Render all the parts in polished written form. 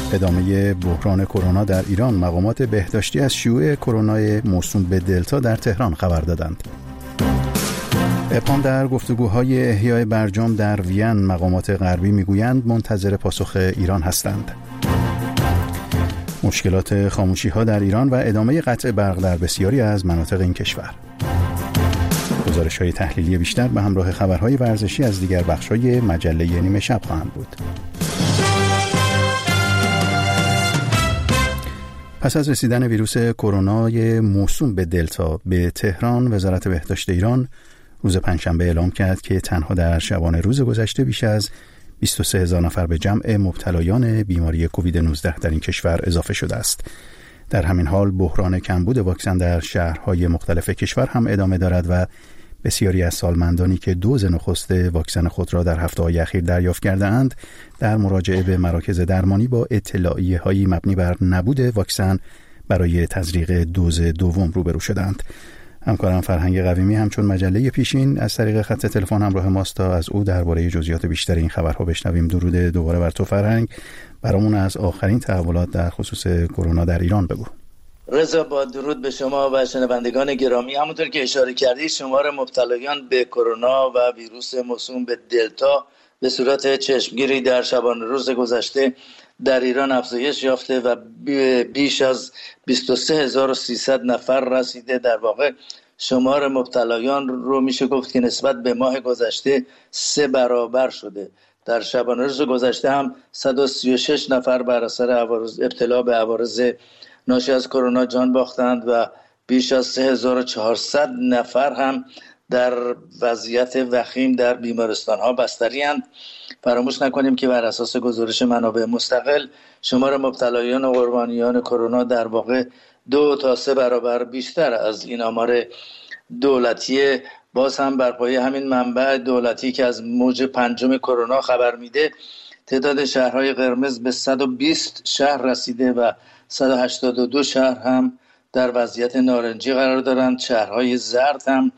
ادامه بحران کرونا در ایران، مقامات بهداشتی از شیوع کرونا موسوم به دلتا در تهران خبر دادند. ابهام در گفتگوهای احیای برجام در وین، مقامات غربی میگویند منتظر پاسخ ایران هستند. مشکلات خاموشی‌ها در ایران و ادامه قطع برق در بسیاری از مناطق این کشور. گزارش‌های تحلیلی بیشتر به همراه خبرهای ورزشی از دیگر بخش‌های مجله نیمه شب خواهند بود. پس از رسیدن ویروس کرونا موسوم به دلتا به تهران، وزارت بهداشت ایران روز پنجشنبه اعلام کرد که تنها در شبانه روز گذشته بیش از 23,000 نفر به جمع مبتلایان بیماری کووید 19 در این کشور اضافه شده است. در همین حال بحران کمبود واکسن در شهرهای مختلف کشور هم ادامه دارد و بسیاری از سالمندانی که دوز نخست واکسن خود را در هفته‌های اخیر دریافت کرده‌اند، در مراجعه به مراکز درمانی با اطلاعیه‌هایی مبنی بر نبود واکسن برای تزریق دوز دوم روبرو شدند. همکارم فرهنگ قویمی همچون مجله پیشین از طریق خط تلفن همراه ماست تا از او درباره جزئیات بیشتر این خبرها بشنویم. درود دوباره بر تو فرهنگ. برامون از آخرین تحولات در خصوص کرونا در ایران بگو. رضا، با درود به شما و شنوندگان گرامی. همونطور که اشاره کردی، شمار مبتلایان به کرونا و ویروس موسوم به دلتا به صورت چشمگیری در شبانه روز گذشته در ایران افزایش یافته و بیش از 23,300 نفر رسیده. در واقع شمار مبتلایان رو میشه گفت که نسبت به ماه گذشته 3 برابر شده. در شبانه روز گذشته هم 136 نفر بر اثر ابتلا به عوارض ناشی از کرونا جان باختند و بیش از 3,400 نفر هم در وضعیت وخیم در بیمارستان‌ها بستری اند. فراموش نکنیم که بر اساس گزارش منابع مستقل، شمار مبتلایان و قربانیان کرونا در واقع 2 تا 3 برابر بیشتر از این آمار دولتی. باز هم بر پایه همین منبع دولتی که از موج 5 کرونا خبر میده، تعداد شهرهای قرمز به 120 شهر رسیده و 182 شهر هم در وضعیت نارنجی قرار دارند. شهرهای زرد هم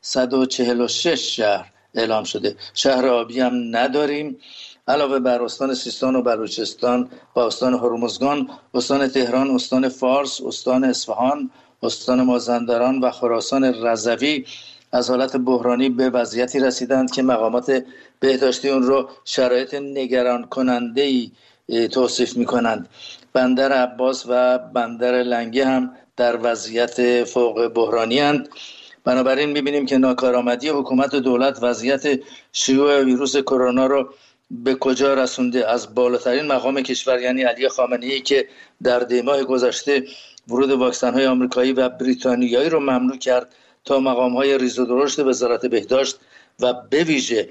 146 شهر اعلام شده. شهر آبی هم نداریم. علاوه بر استان سیستان و بلوچستان و استان هرمزگان، استان تهران، استان فارس، استان اصفهان، استان مازندران و خراسان رضوی از حالت بحرانی به وضعیتی رسیدند که مقامات بهداشتی اون رو شرایط نگران کننده‌ای توصیف می‌کنند. بندر عباس و بندر لنگه هم در وضعیت فوق بحرانی اند. بنابراین می‌بینیم که ناکارآمدی حکومت و دولت وضعیت شیوع ویروس کرونا رو به کجا رسونده. از بالاترین مقام کشور یعنی علی خامنه‌ای که در دیماه گذشته ورود واکسن‌های آمریکایی و بریتانیایی رو ممنوع کرد، تا مقام‌های ریز و درشت وزارت بهداشت و به ویژه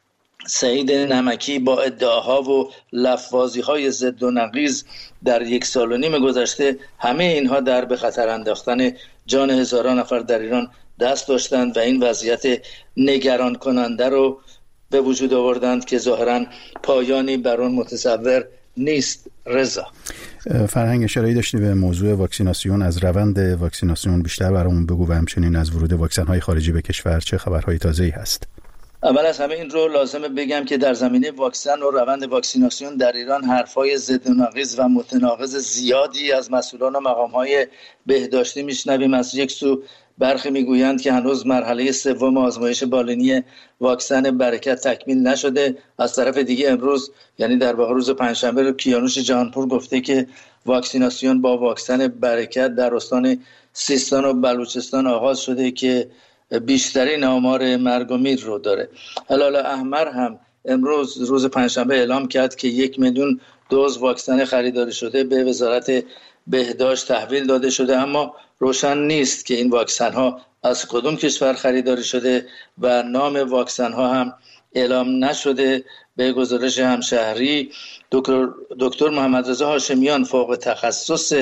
سعید نمکی با ادعاها و لفظی‌های ضد و نقیض در 1.5 سال گذشته، همه اینها در به خطر انداختن جان هزاران نفر در ایران دست داشتند و این وضعیت نگران کننده رو به وجود آوردند که ظاهراً پایانی بر آن متصور نیست. رضا، فرهنگ اشاره داشتی به موضوع واکسیناسیون. از روند واکسیناسیون بیشتر برامون بگو و همچنین از ورود واکسن‌های خارجی به کشور چه خبرهای تازه‌ای هست؟ اول از همه این رو لازمه بگم که در زمینه واکسن و روند واکسیناسیون در ایران حرفای ضد و نقیض و متناقض زیادی از مسئولان و مقام‌های بهداشتی میشنویم. از یک سو برخی میگویند که هنوز مرحله 3 آزمایش بالینی واکسن برکت تکمیل نشده. از طرف دیگه امروز یعنی در واقع روز پنجشنبه رو کیانوش جهانپور گفته که واکسیناسیون با واکسن برکت در استان سیستان و بلوچستان آغاز شده که بیشترین آمار مرگ و میر رو داره. هلال احمر هم امروز روز پنجشنبه اعلام کرد که 1 میلیون دوز واکسن خریداری شده به وزارت بهداشت تحویل داده شده، اما روشن نیست که این واکسن ها از کدوم کشور خریداری شده و نام واکسن ها هم اعلام نشده. به گزارش همشهری، دکتر محمد رضا هاشمیان فوق تخصص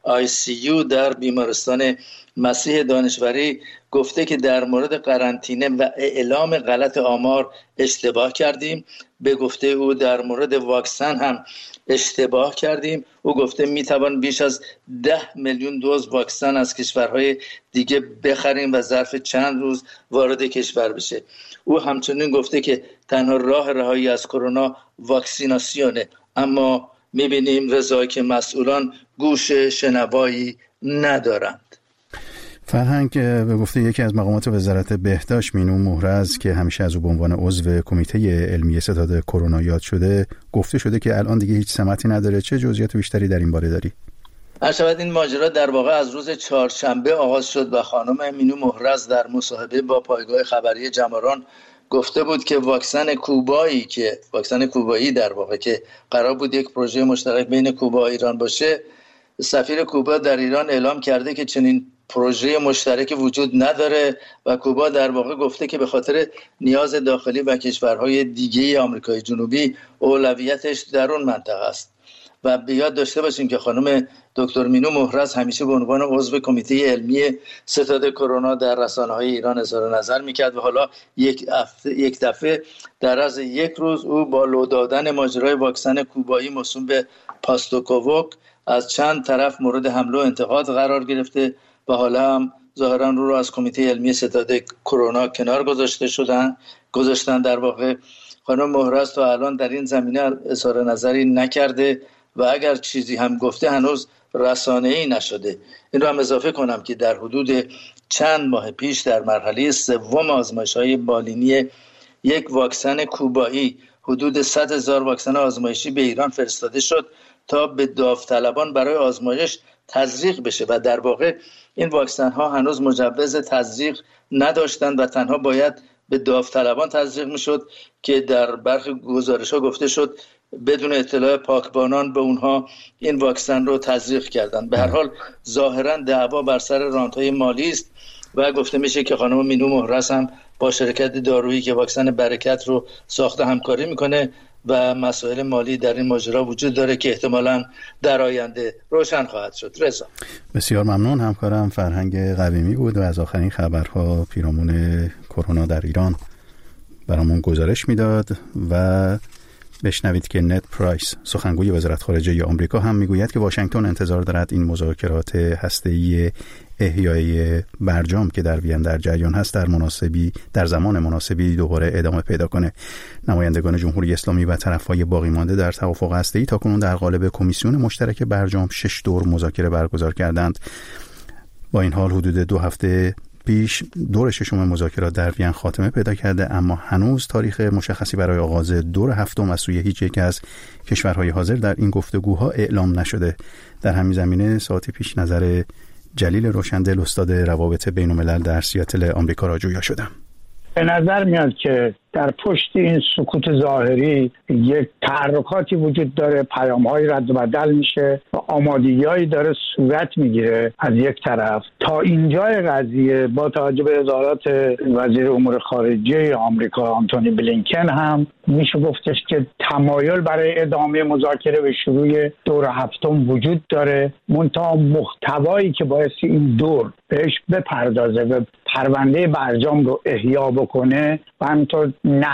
ICU در بیمارستان مسیح دانشوری گفته که در مورد قرنطینه و اعلام غلط آمار اشتباه کردیم. به گفته او در مورد واکسن هم اشتباه کردیم. او گفته میتوان بیش از 10 میلیون دوز واکسن از کشورهای دیگه بخریم و ظرف چند روز وارد کشور بشه. او همچنین گفته که تنها راه رهایی از کرونا واکسیناسیونه، اما میبینیم رضا که مسئولان گوش شنوایی ندارند. فرهنگ به گفته یکی از مقامات وزارت بهداشت مینو مهرز که همیشه از او به عنوان عضو کمیته علمی ستاد کرونا یاد شده، گفته شده که الان دیگه هیچ سمتی نداره. چه جزئیات بیشتری در این باره داری؟ عرشبت این ماجرا در واقع از روز چهارشنبه آغاز شد و خانم مینو مهرز در مصاحبه با پایگاه خبری جماران گفته بود که واکسن کوبایی در واقع که قرار بود یک پروژه مشترک بین کوبا و ایران باشه، سفیر کوبا در ایران اعلام کرده که چنین پروژه مشترک وجود نداره و کوبا در واقع گفته که به خاطر نیاز داخلی و کشورهای دیگه آمریکای جنوبی اولویتش در اون منطقه است. و به یاد داشته باشیم که خانم دکتر مینو مهرز همیشه به عنوان عضو کمیته علمی ستاد کرونا در رسانه‌های ایران اظهار نظر میکرد و حالا یک دفعه در از یک روز او با لو دادن ماجرای واکسن کوبایی موسوم به پاستوکووک از چند طرف مورد حمله و انتقاد قرار گرفته و حالا هم ظاهرا رو از کمیته علمی ستاد کرونا کنار گذاشتن. در واقع خانم مهرز تا الان در این زمینه اظهار نظری نکرده و اگر چیزی هم گفته هنوز رسانه‌ای نشده. این رو هم اضافه کنم که در حدود چند ماه پیش در مرحله سوم آزمایش‌های بالینی یک واکسن کوبایی حدود 100,000 واکسن آزمایشی به ایران فرستاده شد تا به داوطلبان برای آزمایش تزریق بشه و در واقع این واکسن ها هنوز مجوز تزریق نداشتند و تنها باید به داوطلبان تزریق میشد که در برخی گزارش ها گفته شد بدون اطلاع پاکبانان به اونها این واکسن رو تزریق کردند. به هر حال ظاهرا دعوا بر سر رانت‌های مالی است و گفته میشه که خانم مینو مهرز هم با شرکت دارویی که واکسن برکت رو ساخته همکاری میکنه و مسائل مالی در این ماجرا وجود داره که احتمالاً در آینده روشن خواهد شد. رضا بسیار ممنون. همکارم فرهنگ قویمی بود و از آخرین خبرها پیرامون کرونا در ایران برامون گزارش میداد و بشنوید که نت پرایس سخنگوی وزارت خارجه آمریکا هم میگوید که واشنگتن انتظار دارد این مذاکرات هسته‌ای احیای برجام که در وین در جریان هست در زمان مناسبی دوباره ادامه پیدا کنه. نمایندگان جمهوری اسلامی و طرف‌های باقی مانده در توافق هسته‌ای تاکنون در قالب کمیسیون مشترک برجام 6 دور مذاکره برگزار کردند. با این حال حدود 2 هفته پیش دور ششم مذاکرات در وین خاتمه پیدا کرده، اما هنوز تاریخ مشخصی برای آغاز دور هفتم از سوی هیچ یک از کشورهای حاضر در این گفتگوها اعلام نشده. در همین زمینه ساعتی پیش نظر جلیل روشندل استاد روابط بین الملل در سیاتل آمریکا را جویا شدم. به نظر میاد که در پشت این سکوت ظاهری یک تحرکاتی وجود داره، پیام‌های رد و بدل میشه و آمادگی‌هایی داره صورت میگیره از یک طرف. تا اینجای قضیه با توجه به اظهارات وزیر امور خارجه آمریکا آنتونی بلینکن هم میشه گفتش که تمایل برای ادامه مذاکره به شروع دور هفتم وجود داره، منتها محتوایی که باعث این دور بهش بپردازه و پرونده برجام رو احیا بکنه و همینطور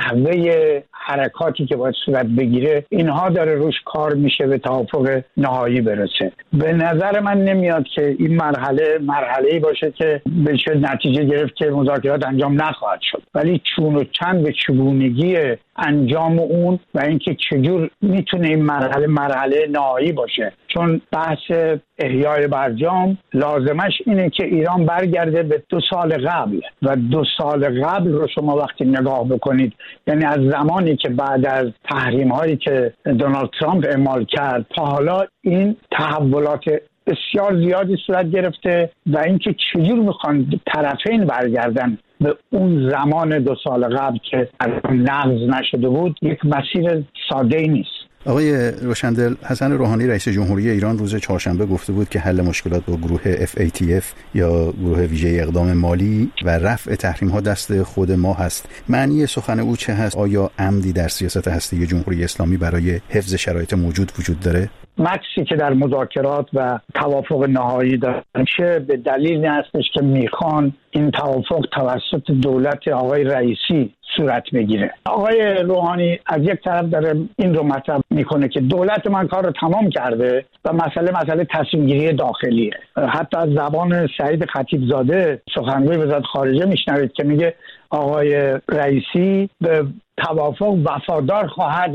نحوه حرکاتی که باید صورت بگیره، اینها داره روش کار میشه به توافق نهایی برسه. به نظر من نمیاد که این مرحله‌ای باشه که بشه نتیجه گرفت که مذاکرات انجام نخواهد شد، ولی چون و چند به چگونگی انجام اون و اینکه چجور میتونه این مرحله نهایی باشه. چون بحث احیای برجام لازمش اینه که ایران برگرده به 2 سال قبل و 2 سال قبل رو شما وقتی نگاه بکنید، یعنی از زمانی که بعد از تحریم هایی که دونالد ترامپ اعمال کرد تا حالا این تحولات بسیار زیادی صورت گرفته و اینکه چجور میخوان طرفین برگردن به اون زمان 2 سال قبل که نقض نشده بود، یک مسیر ساده‌ای نیست. آقای روشندل، حسن روحانی رئیس جمهوری ایران روز چهارشنبه گفته بود که حل مشکلات با گروه FATF یا گروه ویژه اقدام مالی و رفع تحریم ها دست خود ما هست. معنی سخن او چه هست؟ آیا عمدی در سیاست هسته جمهوری اسلامی برای حفظ شرایط موجود وجود داره؟ مکسی که در مذاکرات و توافق نهایی داره میشه به دلیل هستش که میخوان این توافق توسط دولت آقای رئیسی صورت بگیره. آقای روحانی از یک طرف داره این رو مطرح میکنه که دولت من کار رو تمام کرده و مسئله تصمیم گیری داخلیه. حتی از زبان سعید خطیبزاده سخنگوی وزارت خارجه میشنوید که میگه آقای رئیسی به توافق وفادار خواهد بود.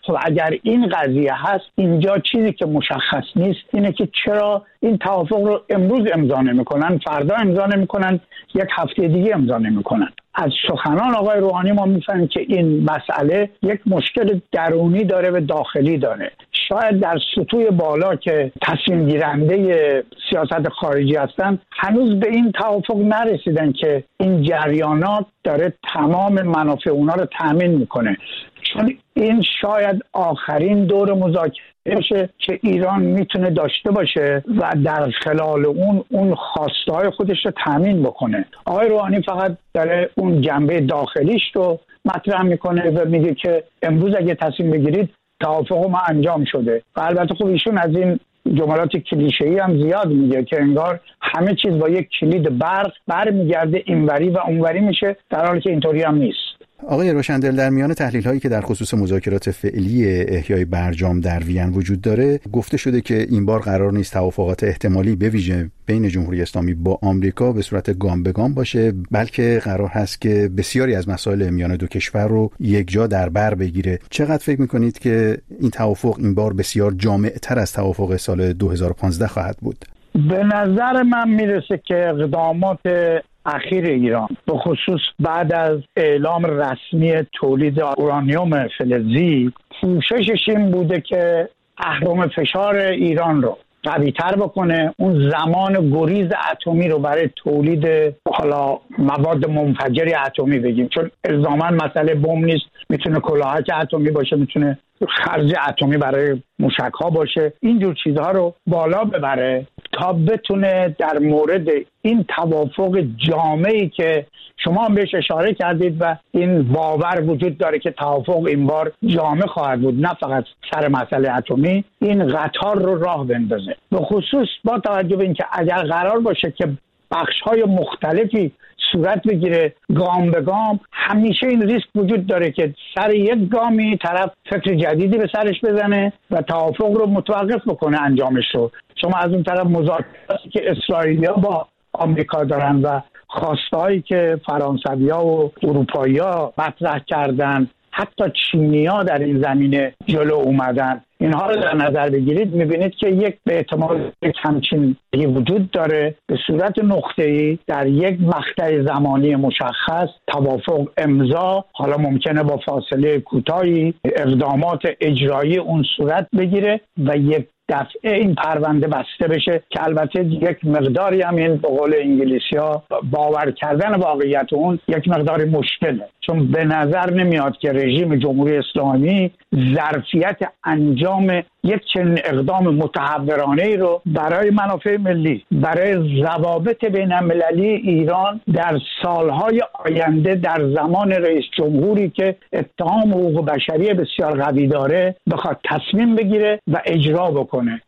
خب اگر این قضیه هست، اینجا چیزی که مشخص نیست اینه که چرا این توافق رو امروز امضا نمی‌کنن، فردا امضا نمی‌کنن، یک هفته دیگه امضا نمی‌کنن. از سخنان آقای روحانی ما می‌فهمیم که این مسئله یک مشکل درونی داره و داخلی داره. شاید در سطوح بالا که تصمیم گیرنده سیاست خارجی هستن هنوز به این توافق نرسیدن که این جریانات داره تمام منافع اونا رو تامین میکنه، چون این شاید آخرین دور مذاکره باشه که ایران میتونه داشته باشه و در خلال اون خواسته‌های خودش رو تامین بکنه. آقای روحانی فقط داره اون جنبه داخلیش رو مطرح میکنه و میگه که امروز اگه تصمیم بگیرید توافق ما انجام شده. و البته خب ایشون از این جملات کلیشه‌ای هم زیاد میگه که انگار همه چیز با یک کلید برق برمیگرده اینوری و اونوری میشه، در حالی که اینطوری هم نیست. آقای روشندل، در میان تحلیل‌هایی که در خصوص مذاکرات فعلی احیای برجام در وین وجود داره، گفته شده که این بار قرار نیست توافقات احتمالی به ویژه بین جمهوری اسلامی با آمریکا به صورت گام به گام باشه، بلکه قرار هست که بسیاری از مسائل میان دو کشور رو یک جا در بر بگیره. چقدر فکر می‌کنید که این توافق این بار بسیار جامع‌تر از توافق سال 2015 خواهد بود؟ به نظر من میرسه که اقدامات اخیر ایران به خصوص بعد از اعلام رسمی تولید اورانیوم فلزی، کوششش این بوده که اهرم فشار ایران رو قوی‌تر بکنه، اون زمان گریز اتمی رو برای تولید حالا مواد منفجر اتمی بگیم، چون الزاما مسئله بمب نیست، میتونه کلاهک اتمی باشه، میتونه خرج اتمی برای موشک‌ها باشه، اینجور چیزها رو بالا ببره تا بتونه در مورد این توافق جامعی که شما هم بهش اشاره کردید و این باور وجود داره که توافق این بار جامع خواهد بود، نه فقط سر مسئله اتمی، این قطار رو راه بندازه. به خصوص با توجه به اینکه اگر قرار باشه که بخش‌های مختلفی صورت بگیره گام به گام، همیشه این ریسک وجود داره که سر یک گامی طرف فکر جدیدی به سرش بزنه و توافق رو متوقف بکنه انجامش رو. شما از اون طرف مذاکراتی که اسرائیلیا با آمریکا دارن و خواستهایی که فرانسوی‌ها و اروپایی‌ها مطرح کردن، حتی چینی‌ها در این زمینه جلو اومدن، اینها رو در نظر بگیرید میبینید که یک به احتمال همچین وجود داره به صورت نقطه‌ای در یک مقطع زمانی مشخص توافق امضا، حالا ممکنه با فاصله کوتاهی اقدامات اجرایی اون صورت بگیره و یک دفعه این پرونده بسته بشه که البته یک مقداری هم این به قول انگلیسی‌ها باور کردن واقعیت اون یک مقداری مشکله، چون به نظر نمیاد که رژیم جمهوری اسلامی ظرفیت انجام یک چنین اقدام متحورانه‌ای رو برای منافع ملی، برای ضوابط بین‌المللی ایران در سالهای آینده در زمان رئیس جمهوری که اتهام حقوق بشری بسیار قوی داره بخواد تصمیم بگیره و اجرا بکنه.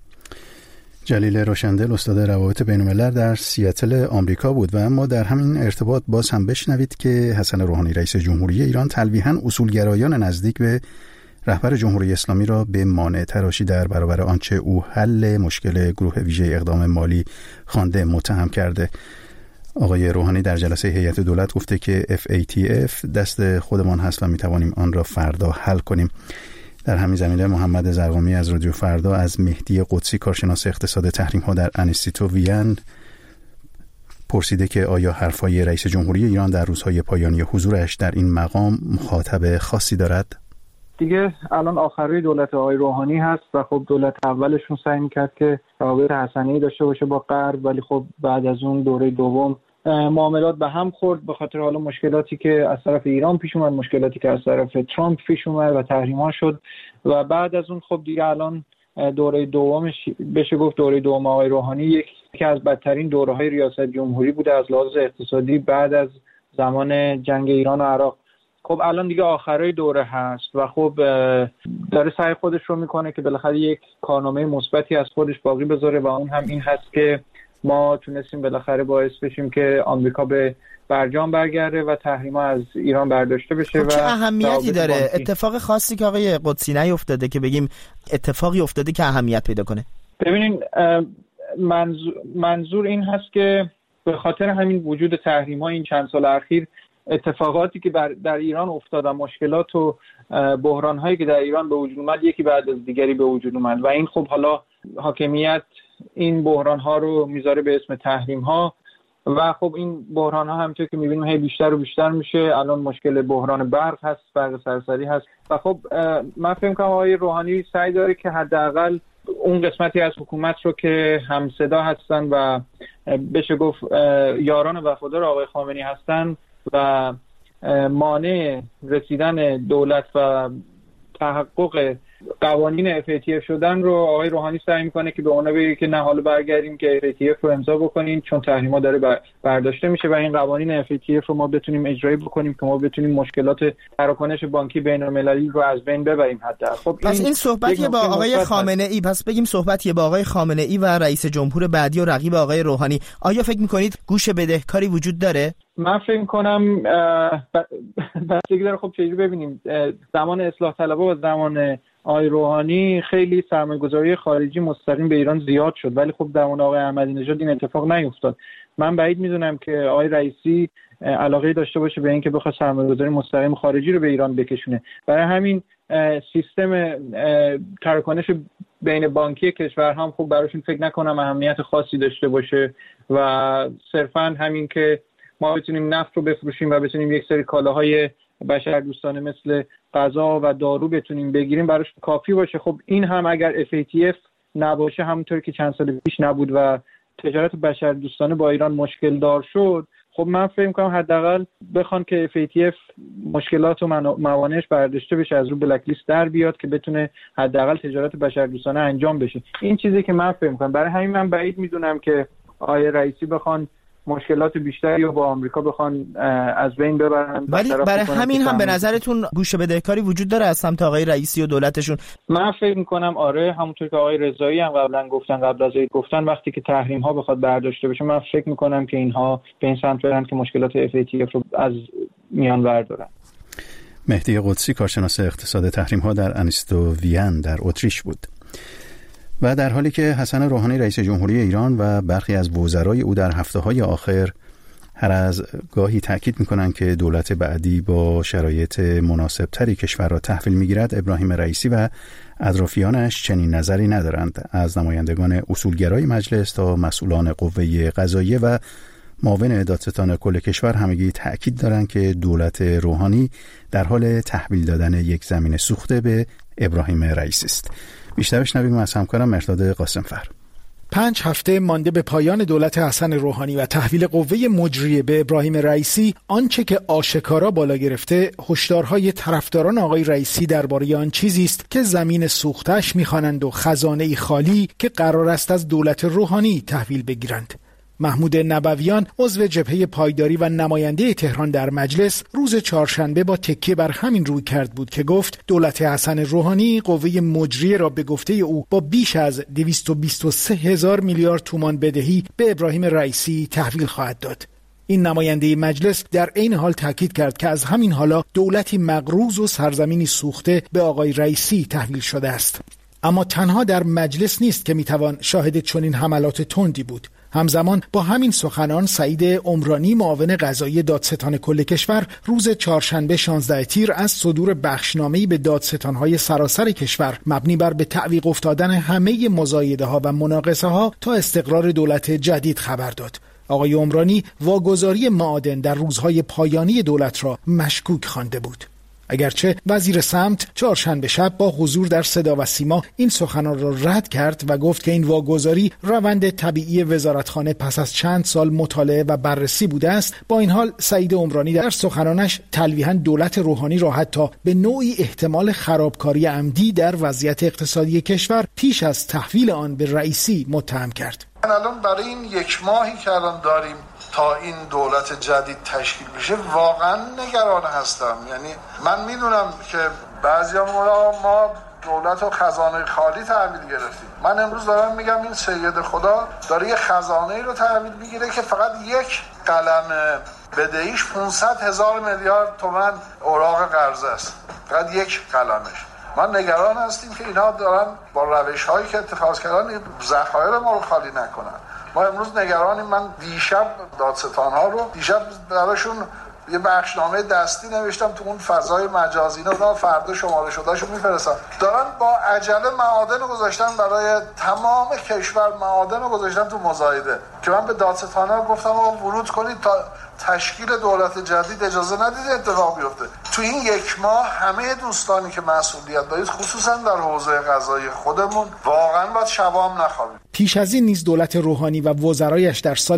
جلیل روشندل، استاد روابط بین‌الملل در سیاتل آمریکا بود و اما در همین ارتباط باز هم بشنوید که حسن روحانی رئیس جمهوری ایران تلویحاً اصولگرایان نزدیک به رهبر جمهوری اسلامی را به مانع تراشی در برابر آنچه او حل مشکل گروه ویژه اقدام مالی خوانده متهم کرده. آقای روحانی در جلسه هیئت دولت گفته که FATF دست خودمان هست و میتوانیم آن را فردا حل کنیم. در همین زمینه محمد زرقامی از رادیو فردا از مهدی قدسی کارشناس اقتصاد تحریم‌ها در انستیتو وین پرسیده که آیا حرفای رئیس جمهوری ایران در روزهای پایانی حضورش در این مقام مخاطب خاصی دارد؟ دیگه الان آخری دولت آقای روحانی هست و خب دولت اولشون سعی می‌کرد که روابط حسنه‌ای داشته باشه با غرب، ولی خب بعد از اون دوره دوم معاملات به هم خورد به خاطر حالا مشکلاتی که از طرف ایران پیش اومد، مشکلاتی که از طرف ترامپ پیش اومد و تحریم‌ها شد و بعد از اون خب دیگه الان دوره دومش بشه گفت دوره دوم آقای روحانی یکی از بدترین دوره‌های ریاست جمهوری بوده از لحاظ اقتصادی بعد از زمان جنگ ایران و عراق. خب الان دیگه آخرای دوره هست و خب داره سعی خودش رو میکنه که بالاخره یک کارنامه مثبتی از خودش باقی بذاره و اون هم این هست که ما تونستیم بالاخره باعث بشیم که آمریکا به برجام برگرده و تحریم‌ها از ایران برداشته بشه. خب چه اهمیتی داره؟ اتفاق خاصی که آقای قدسی نیفتاده که بگیم اتفاقی افتاده که اهمیت پیدا کنه؟ ببینین منظور این هست که به خاطر همین وجود تحریم‌ها این چند سال اخیر اتفاقاتی که در ایران افتاد، مشکلات و بحران‌هایی که در ایران به وجود اومد یکی بعد از دیگری به وجود اومد و این خب حالا حاکمیت این بحران‌ها رو میذاره به اسم تحریم‌ها و خب این بحران‌ها همونطور که می‌بینیم هی بیشتر و بیشتر میشه. الان مشکل بحران برق هست، برق سرسری هست و خب من فکر می‌کنم آقای روحانی سعی داره که حداقل اون قسمتی از حکومت رو که همصدا هستن و بشه گفت یاران وفادار آقای خامنه‌ای هستن و مانع رسیدن دولت و تحقق قوانین FATF شدن رو آقای روحانی سعی میکنه که به اونا بگه که نه حالا برگردیم که FATF رو امضا بکنین چون تحریما داره برداشته میشه و این قوانین FATF رو ما بتونیم اجرایی بکنیم که ما بتونیم مشکلات تراکنش بانکی بین‌المللی رو از بین ببریم حتی. خب پس این صحبتیه با آقای خامنه‌ای، پس بگیم صحبتیه با آقای خامنه‌ای و رئیس جمهور بعدی و رقیب آقای روحانی. آیا فکر میکنید گوش بدهکاری وجود داره؟ من فکر میکنم بستگی داره. خب چجوری ببینیم زمان اصلاح طلبها و زمان آقای روحانی خیلی سرمایه‌گذاری خارجی مستقیم به ایران زیاد شد ولی خب زمان آقای احمدی نژاد این اتفاق نیفتاد. من بعید میدونم که آقای رئیسی علاقه داشته باشه به اینکه بخواد سرمایه‌گذاری مستقیم خارجی رو به ایران بکشونه. برای همین سیستم تراکنش بین بانکی کشورها هم خب براشون فکر نکنم اهمیت خاصی داشته باشه و صرفاً همین که ما بتونیم نفت رو بفروشیم و بتونیم یک سری کالاهای بشردوستانه مثل غذا و دارو بتونیم بگیریم براش کافی باشه. خب این هم اگر FATF نباشه همونطور که چند سال پیش نبود و تجارت بشردوستانه با ایران مشکل دار شد، خب من فکر می‌کنم حداقل بخوان که FATF مشکلات و موانعش برداشته بشه، از رو بلک لیست در بیاد که بتونه حداقل تجارت بشردوستانه انجام بشه. این چیزی که من فکر می‌کنم. برای همین من بعید می‌دونم که آقای رئیسی بخوان مشکلات بیشتری رو با آمریکا بخوان از بین ببرن. ولی برای همین هم به نظرتون گوش بدهکاری وجود داره از سمت آقای رئیسی و دولتشون؟ من فکر میکنم آره، همونطور که آقای رضایی هم قبل از عید گفتن وقتی که تحریم ها بخواد برداشته بشه من فکر میکنم که اینها به این سمت برن که مشکلات FATF رو از میان بردارن. مهدی قدسی کارشناس اقتصاد تحریم ها در انیستو وین در اتریش بود. و در حالی که حسن روحانی رئیس جمهوری ایران و برخی از وزرای او در هفته‌های آخر هر از گاهی تأکید می‌کنند که دولت بعدی با شرایط مناسبتری کشور را تحویل می‌گیرد، ابراهیم رئیسی و اطرافیانش چنین نظری ندارند. از نمایندگان اصولگرای مجلس تا مسئولان قوه قضاییه و معاون دادستان کل کشور همگی تأکید دارند که دولت روحانی در حال تحویل دادن یک زمین سوخته به ابراهیم رئیسی است. بیشتر بشنویم از همکارم مرداد قاسمفر. 5 هفته مانده به پایان دولت حسن روحانی و تحویل قوه مجریه به ابراهیم رئیسی، آنچه که آشکارا بالا گرفته هشدارهای طرفداران آقای رئیسی درباره آن چیزی است که زمین سوختش می‌خوانند و خزانه‌ای خالی که قرار است از دولت روحانی تحویل بگیرند. محمود نبویان عضو جبهه پایداری و نماینده تهران در مجلس روز چهارشنبه با تکیه بر همین روی کرد بود که گفت دولت حسن روحانی قوه مجریه را به گفته او با بیش از 223,000 میلیارد تومان بدهی به ابراهیم رئیسی تحویل خواهد داد. این نماینده مجلس در عین حال تاکید کرد که از همین حالا دولتی مقروض و سرزمینی سوخته به آقای رئیسی تحویل شده است. اما تنها در مجلس نیست که میتوان شاهد چنین حملات تندی بود. همزمان با همین سخنان سعید عمرانی معاون قضایی دادستان کل کشور روز چهارشنبه 16 تیر از صدور بخشنامه‌ای به دادستان‌های سراسر کشور مبنی بر به تعویق افتادن همه مزایده‌ها و مناقصه‌ها تا استقرار دولت جدید خبر داد. آقای عمرانی واگذاری معادن در روزهای پایانی دولت را مشکوک خوانده بود. اگرچه وزیر سمت چهارشنبه شب با حضور در صدا و سیما این سخنان را رد کرد و گفت که این واگذاری روند طبیعی وزارتخانه پس از چند سال مطالعه و بررسی بوده است، با این حال سعید عمرانی در سخنانش تلویحاً دولت روحانی را حتی به نوعی احتمال خرابکاری عمدی در وضعیت اقتصادی کشور پیش از تحویل آن به رئیسی متهم کرد. من الان برای این یک ماهی که الان داریم تا این دولت جدید تشکیل بشه واقعا نگران هستم. یعنی من میدونم که بعضیا ما دولت و خزانه خالی تحویل گرفتیم. من امروز دارم میگم این سید خدا داره یه خزانه رو تحویل میگیره که فقط یک قلم بدهیش 500,000 میلیارد تومان اوراق قرضه است. فقط یک قلمش. من نگران هستیم که اینا دارن با روش‌هایی که اتخاذ کردن ذخایر ما رو خالی نکنن. ما امروز نگرانیم. من دیشب دادستان‌ها رو براشون یه بخشنامه دستی نوشتم تو اون فضای مجازی، اینا فردا شماره شدهشو میفرستم. دارن با عجله معادن گذاشتن برای تمام کشور، معادن گذاشتن تو مزایده که من به دادستانا گفتم آقا ورود کنید تا تشکیل دولت جدید اجازه ندید اتفاق بیفته. تو این یک ماه همه دوستانی که مسئولیت دارید خصوصا در حوزه قضایی خودمون واقعا باید شبام نخوابیم. پیش از این نیز دولت روحانی و وزرایش در سال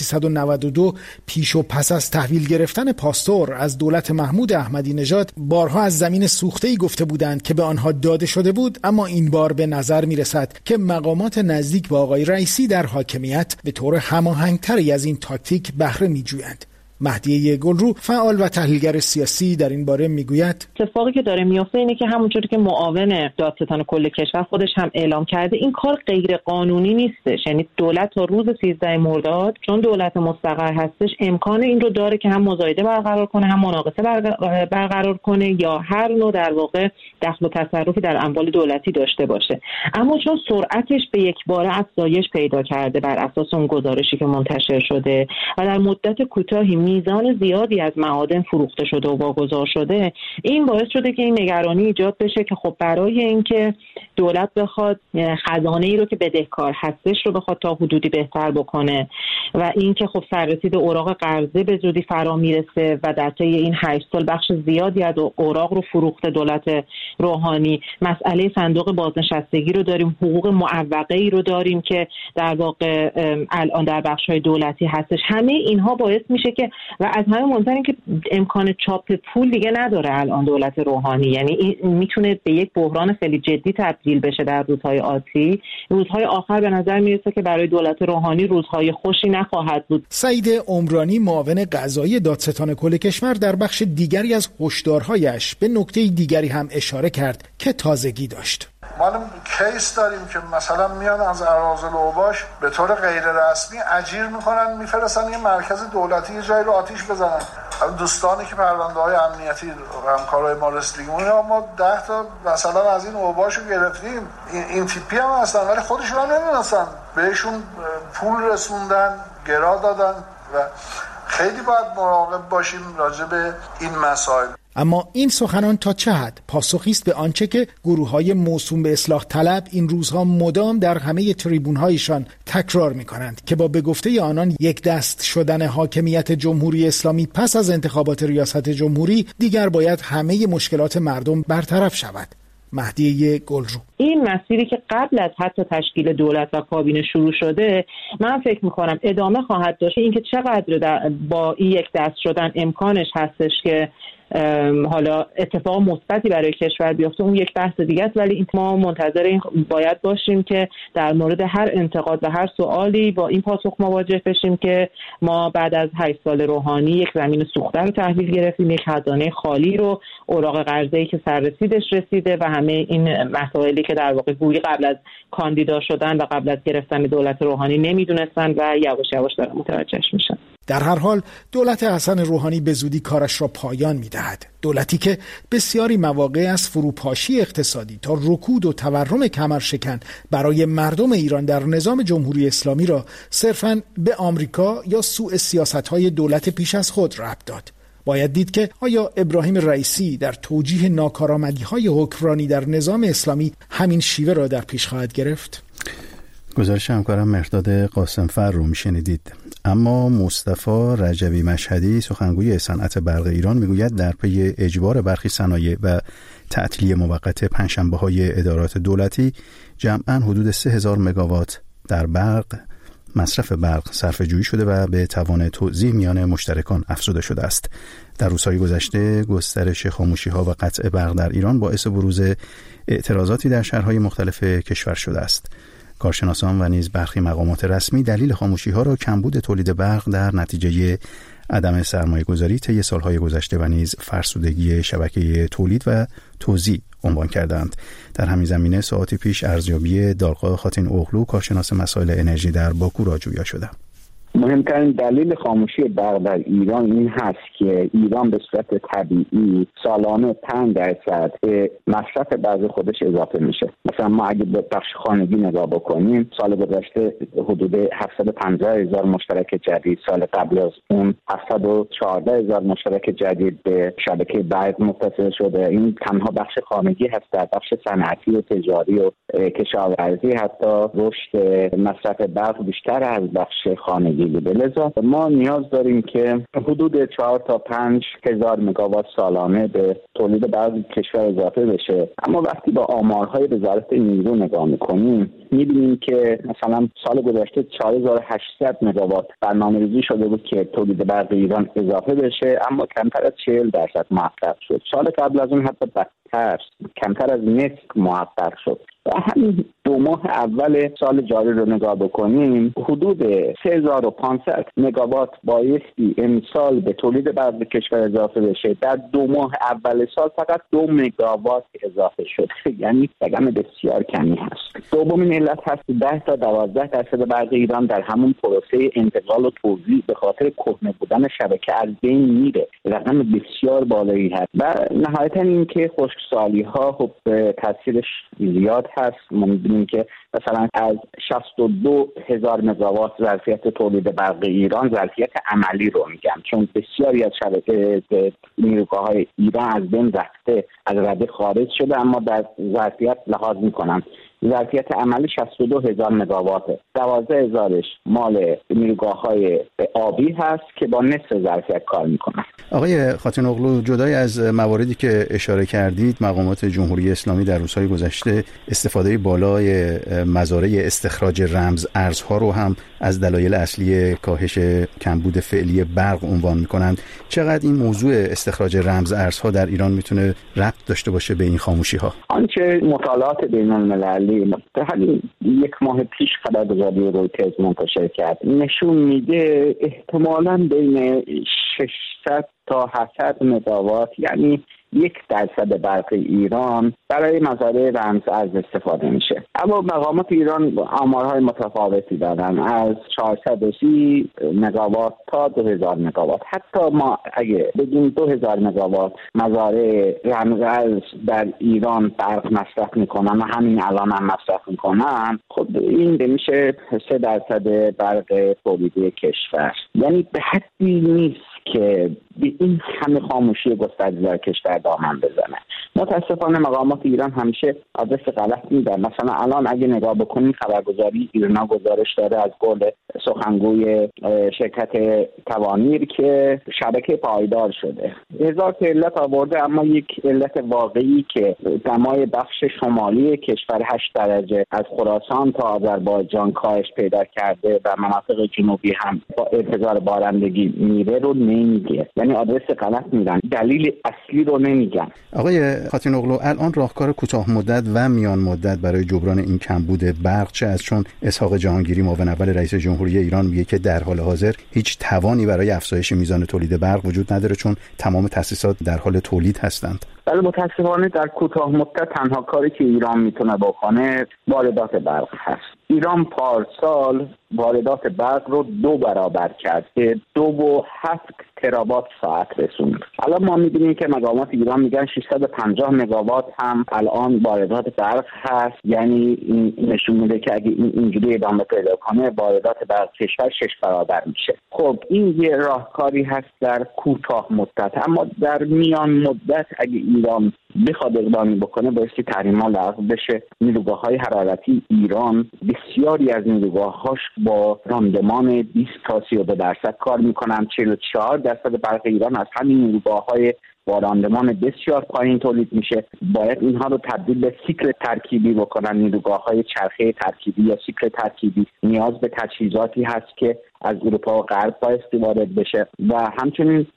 1392 پیش و پس از تحویل گرفتن پاستور از دولت محمود احمدی نژاد بارها از زمین سوخته‌ای گفته بودند که به آنها داده شده بود، اما این بار به نظر می‌رسد که مقامات نزدیک به آقای رئیسی در حاکمیت به طور هماهنگ‌تری از این تاکتیک بهره می‌جویند. مهدیه گلرو فعال و تحلیلگر سیاسی در این باره میگوید اتفاقی که داره میفته اینه که همونجوری که معاون دادستان کل کشور خودش هم اعلام کرده این کار غیر قانونی نیستش. یعنی دولت تا روز 13 مرداد چون دولت مستقر هستش امکان این رو داره که هم مزایده برقرار کنه، هم مناقصه برقرار کنه یا هر نوع در واقع دخل و تصرفی در اموال دولتی داشته باشه. اما چون سرعتش به یک باره افزایش پیدا کرده بر اساس اون گزارشی که منتشر شده و در مدت کوتاهی میزان زیادی از معادن فروخته شده و واگذار شده، این باعث شده که این نگرانی ایجاد بشه که خب برای اینکه دولت بخواد خزانه‌ای رو که بدهکار هستش رو بخواد تا حدودی بهتر بکنه و اینکه خب سررسید اوراق قرضه به زودی فرا میرسه و در طی این 8 سال بخش زیادی از اوراق رو فروخته دولت روحانی، مسئله صندوق بازنشستگی رو داریم، حقوق معوقه‌ای رو داریم که در واقع الان در بخش‌های دولتی هستش. همه اینها باعث میشه که و از همه مهمتر که امکان چاپ پول دیگه نداره الان دولت روحانی، یعنی این میتونه به یک بحران خیلی جدی تبدیل بشه در روزهای آتی. روزهای آخر به نظر میرسه که برای دولت روحانی روزهای خوشی نخواهد بود. سعید عمرانی معاون قضایی دادستان کل کشور در بخش دیگری از هشدارهایش به نکته دیگری هم اشاره کرد که تازگی داشت. ما کیس داریم که مثلا میان از اراذل اوباش به طور غیر رسمی اجیر میکنن میفرستن یه مرکز دولتی یه جایی رو آتیش بزنن. دوستانی که پرونده‌های امنیتی همکارای ما رسیدگیمون ما 10 تا مثلا از این اوباشو گرفتیم، این تیپی هم هستن ولی خودشون هم نمی‌دونن، بهشون پول رسوندن، گرا دادن و خیلی باید مراقب باشیم راجع به این مسائل. اما این سخنان تا چه حد پاسخی است به آنچه که گروه‌های موسوم به اصلاح طلب این روزها مدام در همه تریبون‌هایشان تکرار می‌کنند که با به گفته آنان یک دست شدن حاکمیت جمهوری اسلامی پس از انتخابات ریاست جمهوری دیگر باید همه مشکلات مردم برطرف شود. مهدیه گلرو: این مسیری که قبل از حتی تشکیل دولت و کابینه شروع شده من فکر می‌کنم ادامه خواهد داشت. اینکه چقدر با این یک دست شدن امکانش هستش که حالا اتفاق مثبتی برای کشور بیفته اون یک بحث دیگه است، ولی ما منتظر این باید باشیم که در مورد هر انتقاد و هر سوالی با این پاسخ مواجه بشیم که ما بعد از 8 سال روحانی یک زمین سوخته رو تحویل گرفتیم، یک خزانه خالی رو، اوراق قرضه‌ای که سررسیدش رسیده و همه این مسائلی که در واقع گویی قبل از کاندیدا شدن و قبل از گرفتن دولت روحانی نمیدونستن و یواش یواش دارن متوجهش میشن. در هر حال دولت حسن روحانی به زودی کارش را پایان می‌دهد. دولتی که بسیاری مواقع از فروپاشی اقتصادی تا رکود و تورم کمرشکن برای مردم ایران در نظام جمهوری اسلامی را صرفاً به آمریکا یا سوء سیاست‌های دولت پیش از خود ربط داد. باید دید که آیا ابراهیم رئیسی در توجیه ناکارآمدی‌های حکمرانی در نظام اسلامی همین شیوه را در پیش خواهد گرفت؟ گزارش همکارم مرداد قاسمفر رو میشنیدید. اما مصطفی رجبی مشهدی سخنگوی صنعت برق ایران میگوید در پی اجبار برخی صنایع و تعطیلی موقت پنجشنبه‌های ادارات دولتی جمعاً حدود 3000 مگاوات در مصرف برق صرفه‌جویی شده و به توان توزیع میان مشترکان افزوده شده است. در روزهای گذشته گسترش خاموشی‌ها و قطع برق در ایران باعث بروز اعتراضاتی در شهرهای مختلف کشور شده است. کارشناسان و نیز برخی مقامات رسمی دلیل خاموشی‌ها را کمبود تولید برق در نتیجه عدم سرمایه‌گذاری طی سالهای گذشته و نیز فرسودگی شبکه تولید و توزیع عنوان کردند. در همین زمینه ساعتی پیش ارزیابی دالقا خاتین اوغلو کارشناس مسائل انرژی در باکو را جویا شده. مهمترین دلیل خاموشی برق در ایران این هست که ایران به صورت طبیعی سالانه 5% به مصرف برق خودش اضافه میشه. مثلا ما اگه به بخش خانگی نگاه بکنیم، سال گذشته حدود 750,000 مشترک جدید، سال قبل از اون 714,000 مشترک جدید به شبکه برق متصل شده. این تنها بخش خانگی هست. در بخش صنعتی و تجاری و کشاورزی حتی رشد مصرف برق بیشتر از بخش خانگی بوده. لذا ما نیاز داریم که حدود 4 تا 5 هزار مگاوات سالانه به تولید برق کشور اضافه بشه. اما وقتی با آمارهای وزارت نیرو نگاه میکنیم میبینیم که مثلا سال گذشته 4800 مگاوات برنامه‌ریزی شده بود که تولید برق ایران اضافه بشه، اما کمتر از 40% محقق شد. سال قبل از اون حتی بدتر، کمتر از نصف محقق شد. و همین 2 ماه اول سال جاری رو نگاه بکنیم، حدود 3500 مگاوات بایستی امسال به تولید برق کشور اضافه بشه. در 2 ماه اول سال فقط 2 مگاوات اضافه شد، یعنی رقم بسیار کمی هست. دومین علت هست 10 تا 12% برق ایران در همون پروسه انتقال و توزیع به خاطر کهنه بودن شبکه از بین میره. رقم بسیار بالایی هست. و نهایتا این که خشکسالی ها خب تاثیرش زیاد هست. ما می‌بینیم که مثلا از 62,000 مگاوات ظرفیت تولید برق ایران، ظرفیت عملی رو میگم، چون بسیاری از شبکه نیروگاه‌های ایران از بین رفته، از رده خارج شده، اما در ظرفیت لحاظ میکنم ظرفیت عملی 62,000 مگاواته. 12,000ش مال نیروگاه‌های آبی هست که با نصف ظرفیت کار میکنن. آقای خاتون-اغلو، جدای از مواردی که اشاره کردید، مقامات جمهوری اسلامی در روزهای گذشته استفاده بالای مزارع استخراج رمز ارزها رو هم از دلایل اصلی کاهش کمبود فعلی برق عنوان میکنند. چقدر این موضوع استخراج رمز ارزها در ایران میتونه ربط داشته باشه به این خاموشی ها؟ آنچه مطالعات بین‌المللی همین 1 ماه پیش خبرگزاری رویترز منتشر کرد نشون میده احتمالاً بین 600 تا 700 مگاوات، یعنی 1% برق ایران برای مزارع رمز ارز استفاده میشه. اما مقامات ایران آمارهای متفاوتی دادن، از 430 مگاوات تا 2000 مگاوات. حتی ما اگه بگیم 2000 مگاوات مزارع رمز ارز در ایران برق مصرف میکنن و همین الان هم مصرف میکنن، خب این میشه 3% برق تولیدی کشور. یعنی به حدی نیست که به این همه خاموشی گسترده در کشور دامن بزنه. متاسفانه مقامات ایران همیشه آدرس غلط میدن. مثلا الان اگه نگاه بکنید خبرگزاری ایرنا گزارش داره از قول سخنگوی شرکت توانیر که شبکه پایدار شده. 1000 تا علت آورده، اما یک علت واقعی که دمای بخش شمالی کشور 8 درجه از خراسان تا آذربایجان کاهش پیدا کرده و مناطق جنوبی هم با انتظار بارندگی میره رو نمیگه. یعنی آدرس غلط میدن، دلیل اصلی رو نمیگن. آقای خاتون-اغلو، الان راهکار کوتاه مدت و میان مدت برای جبران این کمبود برق چه است؟ چون اسحاق جهانگیری معاون اول رئیس جمهوری ایران میگه که در حال حاضر هیچ توانی برای افزایش میزان تولید برق وجود نداره چون تمام تأسیسات در حال تولید هستند. ولی متاسفانه در کوتاه مدت تنها کاری که ایران میتونه بکنه واردات برق هست. ایران پارسال واردات برق رو 2 برابر کرد، به 2.7 تراوات ساعت رسوند. الان ما می‌بینیم که مقامات ایران میگن 650 مگاوات هم الان واردات برق هست. یعنی این نشون میده که اگه اینجوری ادامه پیدا کنه واردات برق کشور 6 برابر میشه. خب این یه راهکاری هست در کوتاه مدت، اما در میان مدت اگه ایران بخواد اقدامی بکنه بایستی تحریم‌ها لغو بشه. نیروگاه‌های حرارتی ایران بسیاری از نیروگاه‌هاش با راندمان 20 تا 32% کار میکنن. 44% برق ایران از همین نیروگاه‌های با راندمان بسیار پایین تولید میشه. باید اینها رو تبدیل به سیکل ترکیبی بکنن. نیروگاه‌های چرخه ترکیبی یا سیکل ترکیبی نیاز به تجهیزاتی هست که از اروپا و غرب بایستی وارد بشه. و همچنین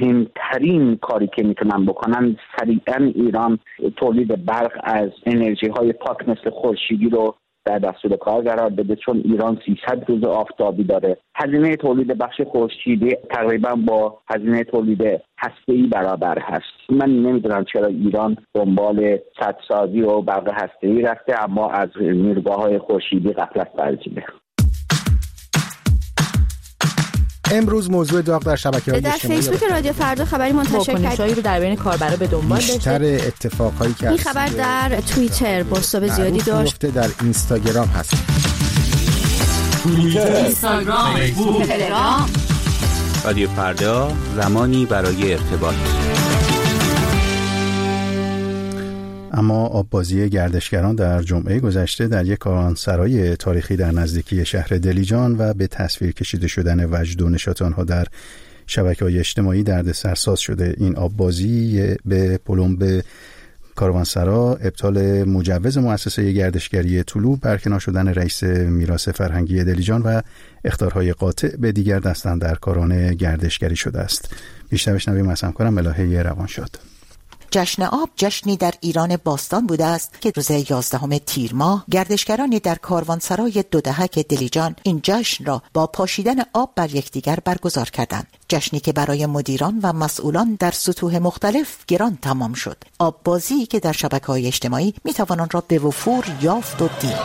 مهمترین کاری که میتونن بکنن سریعا ایران تولید برق از انرژی‌های پاک مثل خورشیدی رو در دستور کار قرار بده، چون ایران 300 روز آفتابی داره. هزینه تولید بخش خورشیدی تقریبا با هزینه تولید هسته‌ای برابر هست. من نمیدونم چرا ایران دنبال سدسازی و برق هسته‌ای رفته اما از نیروگاه‌های خورشیدی غفلت ورزیده. امروز موضوع داغ در شبکه‌های اجتماعی در فیسبوک رادیو فردا خبری منتشر کردن رو در بین کاربرا به دنبال داشته. بیشتر اتفاقایی که این خبر در توییتر بوستاب زیادی داشت. در اینستاگرام هست. اینستاگرام، فیسبوک، تلگرام. رادیو فردا، زمانی برای ارتباط. اما آببازی گردشگران در جمعه گذشته در یک کاروانسرای تاریخی در نزدیکی شهر دلیجان و به تصویر کشیده شدن وجد و نشاط آنها در شبکه‌های اجتماعی دردسرساز شده. این آببازی به پلمب کاروانسرا، ابطال مجوز مؤسسه گردشگری طلوع، برکنار شدن رئیس میراث فرهنگی دلیجان و اخطارهای قاطع به دیگر دستاندرکاران گردشگری شده است. بیشتر بشنویم از همکارم ملاحه روانشاد. جشن آب جشنی در ایران باستان بوده است که روز 11 تیر ماه گردشگرانی در کاروانسرای دودهک دلیجان این جشن را با پاشیدن آب بر یکدیگر برگزار کردند. جشنی که برای مدیران و مسئولان در سطوح مختلف گران تمام شد. آب بازی که در شبکه‌های اجتماعی می‌توان آن را به وفور یافت و دید.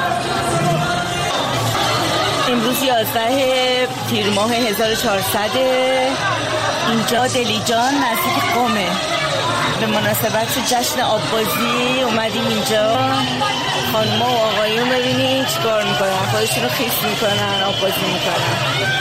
امروز 11 تیر ماه 1400 اینجا دلیجان نزدیک قمه. به مناسبت جشن آببازی اومدیم اینجا. خانم‌ها و آقایون ببینید چیکار میکنن، خودشون رو خیس میکنن، آببازی میکنن.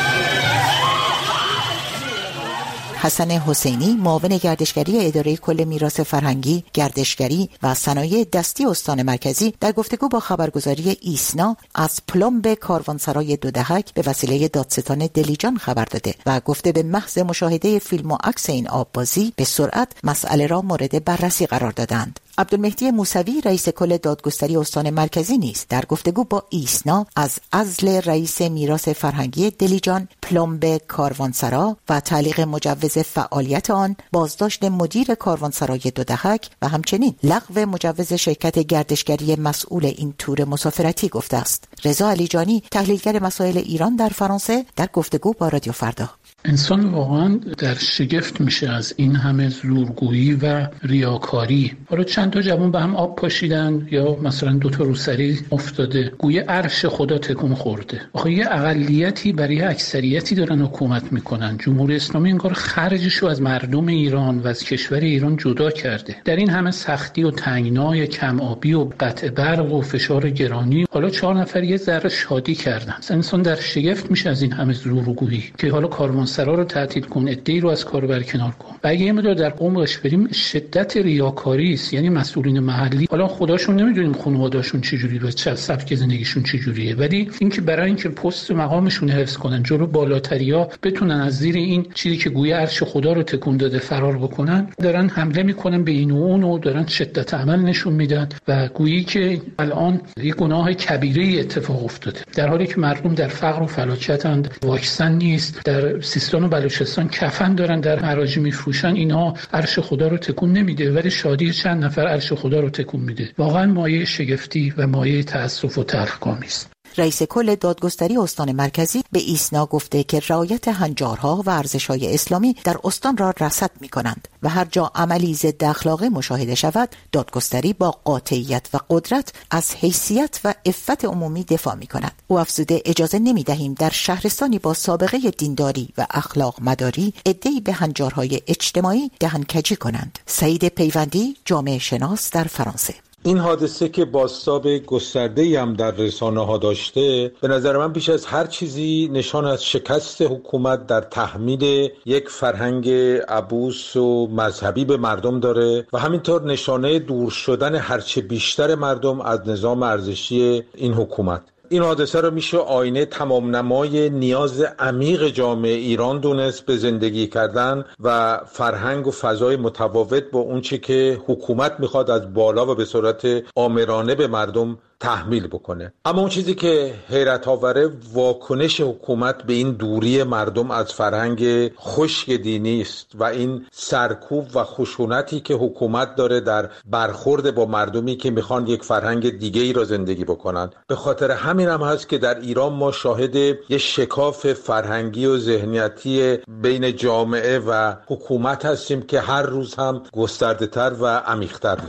حسن حسینی، معاون گردشگری اداره کل میراث فرهنگی، گردشگری و صنایع دستی استان مرکزی، در گفتگو با خبرگزاری ایسنا از پلمب کاروانسرای دودهک به وسیله دادستان دلیجان خبر داده و گفته به محض مشاهده فیلم و عکس این آببازی به سرعت مسئله را مورد بررسی قرار دادند. عبدالمهدی موسوی، رئیس کل دادگستری استان مرکزی نیز در گفتگو با ایسنا از عزل رئیس میراث فرهنگی دلیجان، پلمب کاروانسرا و تعلیق مجوز فعالیت آن، بازداشت مدیر کاروانسرای دودهک و همچنین لغو مجوز شرکت گردشگری مسئول این تور مسافرتی گفته است. رضا علیجانی، تحلیلگر مسائل ایران در فرانسه، در گفتگو با رادیو فردا: انسان واقعا در شگفت میشه از این همه زورگویی و ریاکاری. حالا چند تا جوان به هم آب پاشیدن یا مثلا 2 تا روسری افتاده، گویا عرش خدا تکون خورده. آخه یه اقلیتی برای اکثریتی دارن حکومت میکنن. جمهوری اسلامی انگار خرجشو از مردم ایران و از کشور ایران جدا کرده. در این همه سختی و تنگنای، کم آبی و قطع برق و فشار گرانی، حالا 4 نفر یه ذره شادی کردن. انسان در شگفت میشه از این همه زورگویی که حالا کاروانسرا رو تعطیل کن، عده‌ای رو از کار برکنار کن. و اگه یه مقدار در قومش بریم، شدت ریاکاری است. یعنی مسئولین محلی، حالا خداشون نمیدونیم خانواده‌شون چجوری و چه سبک زندگیشون چجوریه، ولی اینکه برای اینکه پست مقامشون حفظ کنن، جلو بالاتریا بتونن از زیر این چیزی که گویا عرش خدا رو تکون داده فرار بکنن، دارن حمله میکنن به این و اون و دارن شدت عمل نشون میدن و گویی که الان یک گناه کبیره اتفاق افتاده، در حالی که مردم در فقر و فلاکتند، واکسن نیست، در سیستان و بلوچستان کفن دارن در حراجی میفروشن. اینها عرش خدا رو تکون نمیده، ولی شادی چند نفر عرش خدا رو تکون میده. واقعا مایه شگفتی و مایه تأسف و تلخکامی است. رئیس کل دادگستری استان مرکزی به ایسنا گفته که رعایت هنجارها و ارزش‌های اسلامی در استان را رصد می‌کنند و هر جا عملی ضد اخلاقی مشاهده شود، دادگستری با قاطعیت و قدرت از حیثیت و عفت عمومی دفاع می‌کند. او افزوده اجازه نمی‌دهیم در شهرستانی با سابقه دینداری و اخلاق مداری عده‌ای به هنجارهای اجتماعی دهنکجی کنند. سعید پیوندی، جامعه شناس در فرانسه: این حادثه که بازتاب گسترده‌ای هم در رسانه‌ها داشته، به نظر من بیش از هر چیزی نشان از شکست حکومت در تحمیل یک فرهنگ عبوس و مذهبی به مردم داره و همینطور نشانه دور شدن هرچه بیشتر مردم از نظام ارزشی این حکومت. این حادثه رو میشه آینه تمام نمای نیاز عمیق جامعه ایران دونست به زندگی کردن و فرهنگ و فضای متفاوت با اونچه که حکومت میخواد از بالا و به صورت آمرانه به مردم تحمیل بکنه. اما اون چیزی که حیرت آوره واکنش حکومت به این دوری مردم از فرهنگ خشک دینی است و این سرکوب و خشونتی که حکومت داره در برخورد با مردمی که میخوان یک فرهنگ دیگه ای را زندگی بکنن. به خاطر همین هم هست که در ایران ما شاهد یه شکاف فرهنگی و ذهنیتی بین جامعه و حکومت هستیم که هر روز هم گسترده تر و عمیق‌تر میشه.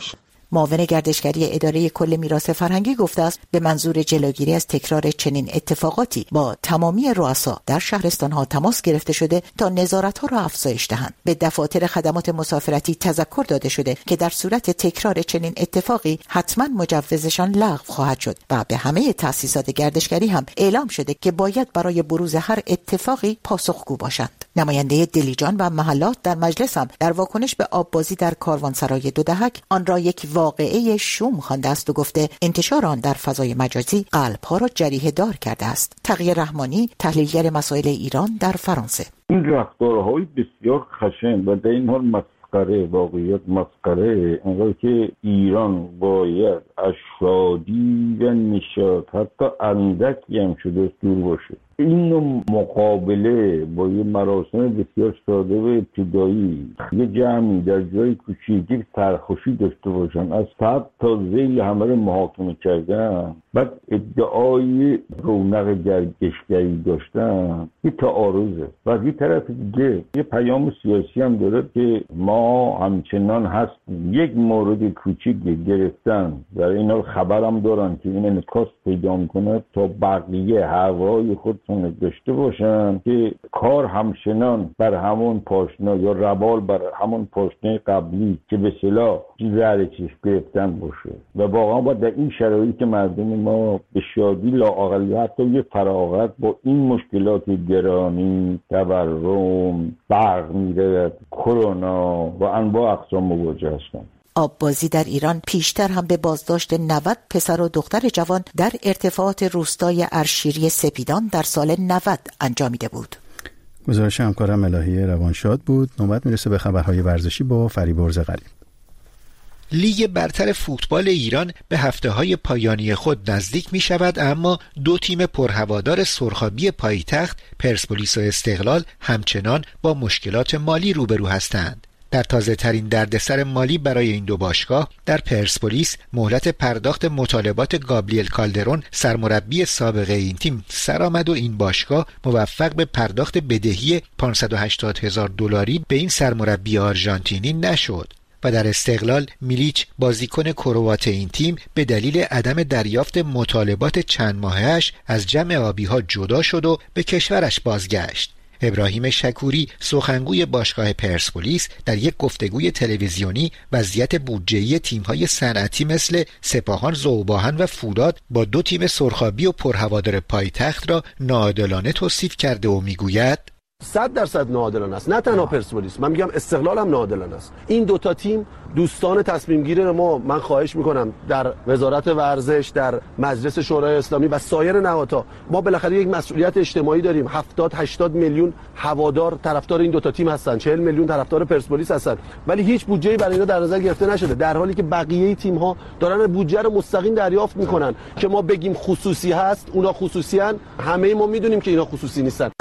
معاون گردشگری اداره کل میراث فرهنگی گفته است به منظور جلوگیری از تکرار چنین اتفاقاتی با تمامی رؤسا در شهرستان‌ها تماس گرفته شده تا نظارت‌ها را افزایش دهند. به دفاتر خدمات مسافرتی تذکر داده شده که در صورت تکرار چنین اتفاقی حتما مجوزشان لغو خواهد شد و به همه تأسیسات گردشگری هم اعلام شده که باید برای بروز هر اتفاقی پاسخگو باشند. نماینده دلیجان و محلات در مجلس هم در واکنش به آببازی در کاروانسرای دودهک آن را یک واقعه شوم خوانده است و گفته انتشار آن در فضای مجازی قلب‌ها را جریحه دار کرده است. تقی رحمانی، تحلیلگر مسائل ایران در فرانسه: این رفتارهای بسیار خشن و در این حال مسخره، واقعیت مسخره، انگار که ایران باید از شادی و نشاط حتی اندکی هم شده دور باشه. این مقابله با یه مراسم بسیار ساده و ابتدایی، یه جمعی در جای کوچیکی سرخوشی داشته باشن، از صد تا ذیل همه رو محاکمه کردن، بعد ادعای رونق گردشگری داشتن، یه تعارضه. و از این طرف دیگه یه پیام سیاسی هم داره که ما همچنان هستیم. یک مورد کوچیک گرفتن در این حال خبرم دارن که این انعکاس پیدا میکنه تا بقیه هوای خود داشته باشن که کار همچنان بر همون پاشنه یا روال بر همون پاشنه قبلی که به اصطلاح زهر چشم گرفتن باشه. و واقعا باید در این شرایطی که مردم ما به شادی لااقل حتی یه فراغت با این مشکلات گرانی، تورم، برق میره، کرونا و انواع اقسام مواجه هستن. آببازی در ایران پیشتر هم به بازداشت 90 پسر و دختر جوان در ارتفاعات روستای ارشیری سپیدان در سال 90 انجامیده بود. گزارش همکارم الهی روانشاد بود. نوبت میرسه به خبرهای ورزشی با فریبرز غریب. لیگ برتر فوتبال ایران به هفته‌های پایانی خود نزدیک می شود، اما دو تیم پرهوادار سرخابی پایتخت، پرسپولیس و استقلال، همچنان با مشکلات مالی روبرو هستند. در تازه ترین دردسر مالی برای این دو باشگاه، در پرسپولیس مهلت پرداخت مطالبات گابریل کالدرون سرمربی سابق این تیم سر آمد و این باشگاه موفق به پرداخت بدهی $580,000 به این سرمربی آرژانتینی نشد. و در استقلال میلیچ بازیکن کروات این تیم به دلیل عدم دریافت مطالبات چند ماهه‌اش از جمع آبی‌ها جدا شد و به کشورش بازگشت. ابراهیم شکوری سخنگوی باشگاه پرسپولیس در یک گفتگوی تلویزیونی وضعیت بودجه‌ای تیم‌های صنعتی مثل سپاهان، ذوب‌آهن و فولاد با دو تیم سرخابی و پرهوادار پایتخت را ناعادلانه توصیف کرده و میگوید 100% ناعادلانه است. نه تنها پرسپولیس، من میگم استقلال هم ناعادلانه است. این دوتا تیم دوستان تصمیم گیر ما، من خواهش میکنم در وزارت ورزش، در مجلس شورای اسلامی و سایر نهادها، ما بالاخره یک مسئولیت اجتماعی داریم. 70-80 میلیون هوادار طرفدار این دوتا تیم هستن، 40 میلیون طرفدار پرسپولیس هستن، ولی هیچ بودجه‌ای برای اینا در نظر گرفته نشده، در حالی که بقیه تیم‌ها دارن بودجه رو مستقیم دریافت میکنن. که ما بگیم خصوصی هست، اونا خصوصی ان، همه ما میدونیم که اینا خصوصی نیستن.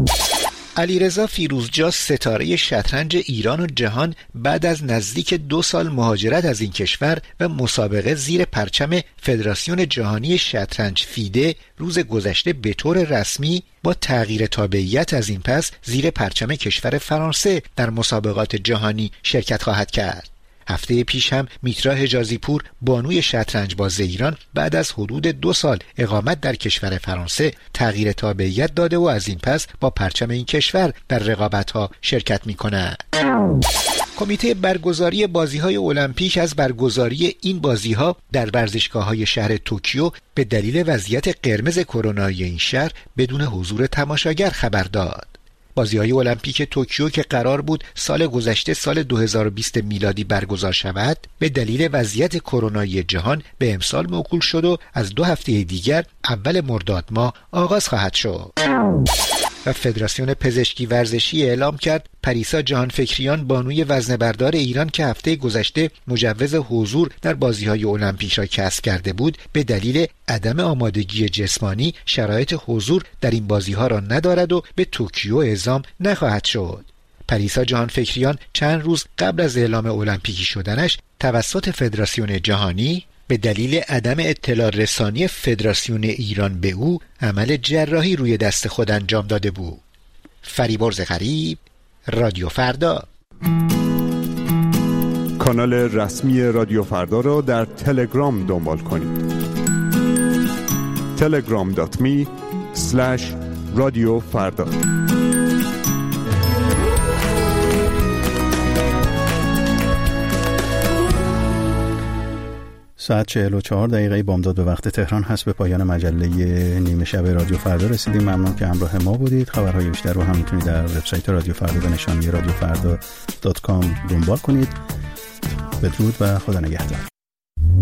علیرضا فیروزجا ستاره شطرنج ایران و جهان بعد از نزدیک 2 سال مهاجرت از این کشور و مسابقه زیر پرچم فدراسیون جهانی شطرنج فیده روز گذشته به طور رسمی با تغییر تابعیت از این پس زیر پرچم کشور فرانسه در مسابقات جهانی شرکت خواهد کرد. هفته پیش هم میترا حجازی پور بانوی شطرنج باز ایران بعد از حدود 2 سال اقامت در کشور فرانسه تغییر تابعیت داده و از این پس با پرچم این کشور در رقابت‌ها شرکت می‌کند. کمیته برگزاری بازی‌های المپیک از برگزاری این بازی‌ها در ورزشگاه‌های شهر توکیو به دلیل وضعیت قرمز کرونایی این شهر بدون حضور تماشاگر خبر داد. بازی‌های المپیک توکیو که قرار بود سال گذشته سال 2020 میلادی برگزار شود، به دلیل وضعیت کرونایی جهان به امسال موکول شد و از 2 هفته دیگر اول مرداد ماه آغاز خواهد شد. و فدراسیون پزشکی ورزشی اعلام کرد پریسا جهانفکریان بانوی وزنه‌بردار ایران که هفته گذشته مجوز حضور در بازی‌های المپیک را کسب کرده بود، به دلیل عدم آمادگی جسمانی شرایط حضور در این بازی‌ها را ندارد و به توکیو اعزام نخواهد شد. پریسا جهانفکریان چند روز قبل از اعلام المپیکی شدنش توسط فدراسیون جهانی به دلیل عدم اطلاع رسانی فدراسیون ایران به او عمل جراحی روی دست خود انجام داده بود. فریبرز غریب، رادیو فردا. کانال رسمی رادیو فردا را در تلگرام دنبال کنید. telegram.me/رادیو فردا. ساعت 44 دقیقه بامداد به وقت تهران هست. به پایان مجله نیمه شب رادیو فردا رسیدیم. ممنون که همراه ما بودید. خبرهای بیشتر رو هم میتونید در وبسایت رادیو فردا به نشانی رادیوفردا.com دنبال کنید. بدرود و خدا نگهدار.